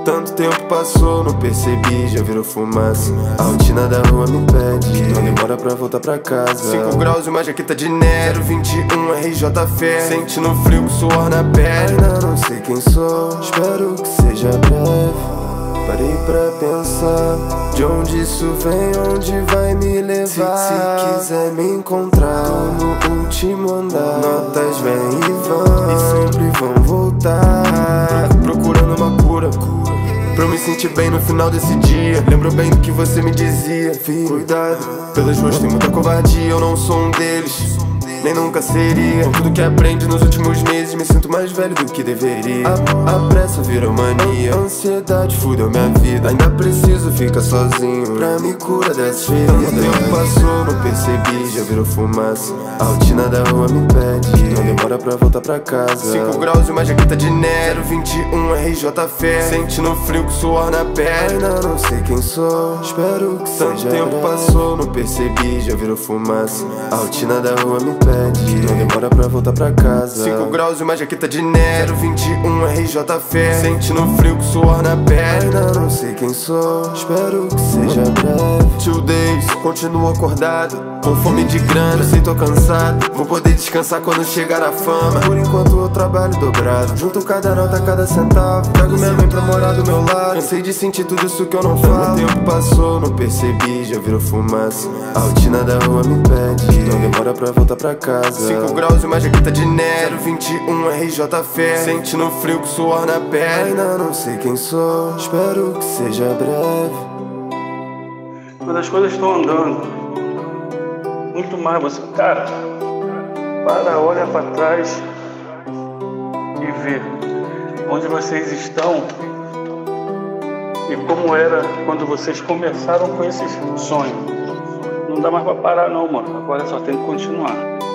Tanto tempo passou, não percebi, já virou fumaça. A rotina da rua me pede, não demora pra voltar pra casa. 5 graus e uma jaqueta de neve, 021 RJ Fé. Sentindo frio com suor na pele. Ainda não sei quem sou, espero que seja breve. Parei pra pensar, de onde isso vem, onde vai me levar. Se quiser me encontrar, tô no último andar. Notas vêm e vão, e sempre vão voltar. Procurando uma cura, pra eu me sentir bem no final desse dia. Lembro bem do que você me dizia, filho, cuidado, pelas ruas tem muita covardia. Eu não sou um deles, nem nunca seria. Com tudo que aprende nos últimos meses, me sinto mais velho do que deveria. A pressa virou mania, a ansiedade fudeu minha vida. Ainda preciso ficar sozinho pra me curar dessas feridas. Tanto tempo passou, não percebi, já virou fumaça. A rotina da rua me pede, não demora pra voltar pra casa. 5 graus e uma jaqueta de neve, 021 RJ Fé. Sentindo frio com suor na pele. Ainda não sei quem sou, espero que seja. Tanto tempo passou, não percebi, já virou fumaça. A rotina da rua me pede, não demora pra voltar pra casa. 5 graus e uma jaqueta de neve, 021 RJ Fé. Sentindo frio com suor na pele. Ainda não sei quem sou, espero que seja breve. 2 days, continuo acordado, com fome de grana, eu sei tô cansado. Vou poder descansar quando chegar a fama. Por enquanto eu trabalho dobrado, junto cada nota, cada centavo. Trago minha mãe pra morar do meu lado. Cansei de sentir tudo isso que eu não falo. O tempo passou, não percebi, já virou fumaça. A rotina da rua me pede, não demora pra voltar pra casa. 5 graus e uma jaqueta de neve, 021 RJ Fé. Sentindo frio com suor na pele. Ainda não sei quem sou, espero que seja breve. Quando as coisas estão andando muito mais, você, cara, para, olha para trás e vê onde vocês estão e como era quando vocês começaram com esses sonhos. Não dá mais para parar não, mano. Agora só tem que continuar.